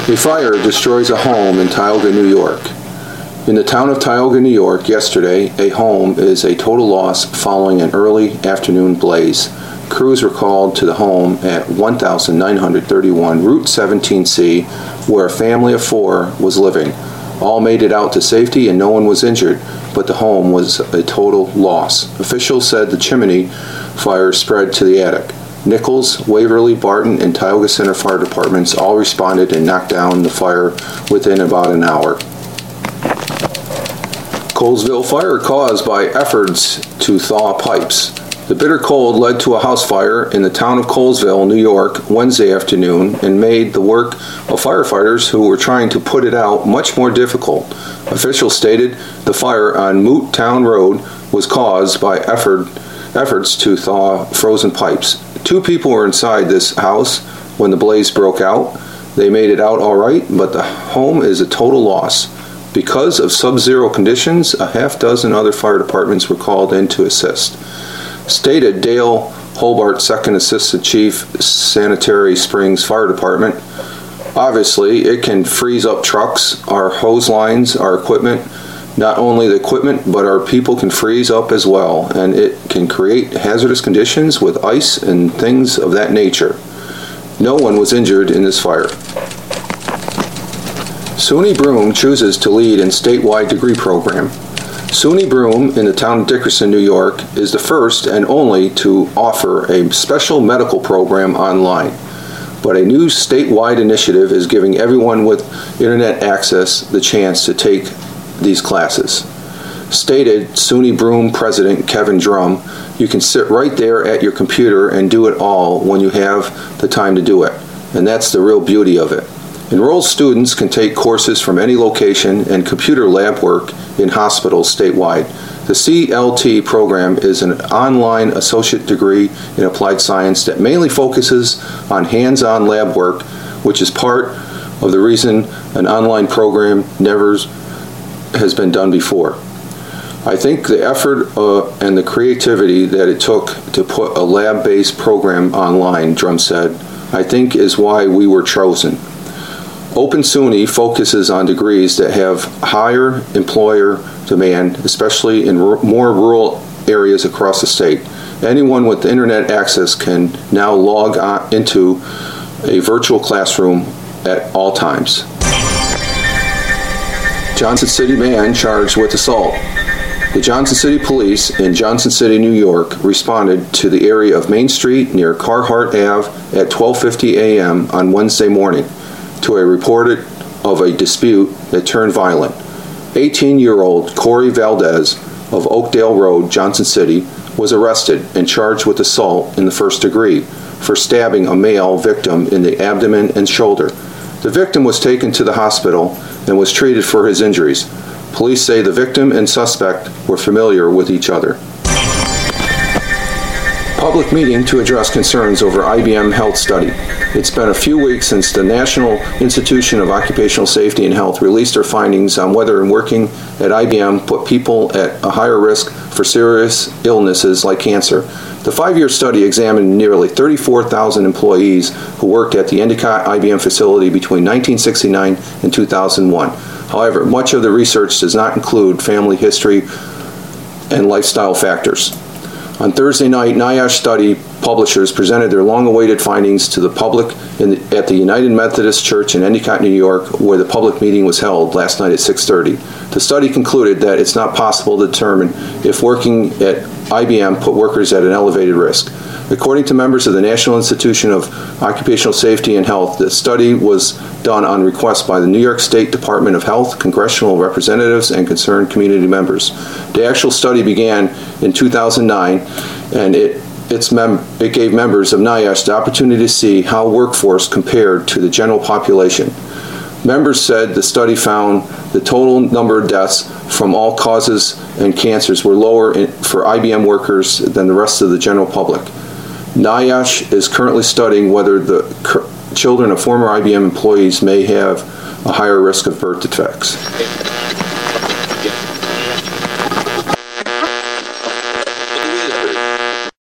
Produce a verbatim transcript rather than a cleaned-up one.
A fire destroys a home in Tioga, New York. In the town of Tioga, New York, yesterday, a home is a total loss following an early afternoon blaze. Crews were called to the home at nineteen thirty-one Route seventeen C, where a family of four was living. All made it out to safety and no one was injured, but the home was a total loss. Officials said the chimney fire spread to the attic. Nichols, Waverly, Barton, and Tioga Center fire departments all responded and knocked down the fire within about an hour. Colesville fire caused by efforts to thaw pipes. The bitter cold led to a house fire in the town of Colesville, New York, Wednesday afternoon and made the work of firefighters who were trying to put it out much more difficult. Officials stated the fire on Moot Town Road was caused by effort, efforts to thaw frozen pipes. Two people were inside this house when the blaze broke out. They made it out all right, but the home is a total loss. Because of sub-zero conditions, a half dozen other fire departments were called in to assist. Stated Dale Hobart, Second Assistant Chief, Sanitary Springs Fire Department. Obviously, it can freeze up trucks, our hose lines, our equipment. Not only the equipment, but our people can freeze up as well, and it can create hazardous conditions with ice and things of that nature. No one was injured in this fire. SUNY Broome chooses to lead in statewide degree program. SUNY Broome in the town of Dickerson, New York, is the first and only to offer a special medical program online. But a new statewide initiative is giving everyone with internet access the chance to take these classes. Stated SUNY Broome President Kevin Drum, you can sit right there at your computer and do it all when you have the time to do it. And that's the real beauty of it. Enrolled students can take courses from any location and computer lab work in hospitals statewide. The C L T program is an online associate degree in applied science that mainly focuses on hands-on lab work, which is part of the reason an online program never has been done before. I think the effort uh, and the creativity that it took to put a lab-based program online, Drum said, I think is why we were chosen. Open SUNY focuses on degrees that have higher employer demand, especially in r- more rural areas across the state. Anyone with internet access can now log on into a virtual classroom at all times. Johnson City man charged with assault. The Johnson City Police in Johnson City, New York, responded to the area of Main Street near Carhart Avenue at twelve fifty a.m. on Wednesday morning to a report of a dispute that turned violent. eighteen-year-old Corey Valdez of Oakdale Road, Johnson City, was arrested and charged with assault in the first degree for stabbing a male victim in the abdomen and shoulder. The victim was taken to the hospital and was treated for his injuries. Police say the victim and suspect were familiar with each other. Public meeting to address concerns over I B M health study. It's been a few weeks since the National Institution of Occupational Safety and Health released their findings on whether working at I B M put people at a higher risk for serious illnesses like cancer. The five-year study examined nearly thirty-four thousand employees who worked at the Endicott I B M facility between nineteen sixty-nine and two thousand one. However, much of the research does not include family history and lifestyle factors. On Thursday night, NIOSH study publishers presented their long-awaited findings to the public in the, at the United Methodist Church in Endicott, New York, where the public meeting was held last night at six thirty. The study concluded that it's not possible to determine if working at I B M put workers at an elevated risk. According to members of the National Institution of Occupational Safety and Health, the study was done on request by the New York State Department of Health, congressional representatives, and concerned community members. The actual study began in two thousand nine, and it its mem- it gave members of NIOSH the opportunity to see how workforce compared to the general population. Members said the study found the total number of deaths from all causes and cancers were lower in, for I B M workers than the rest of the general public. NIOSH is currently studying whether the cur- children of former I B M employees may have a higher risk of birth defects.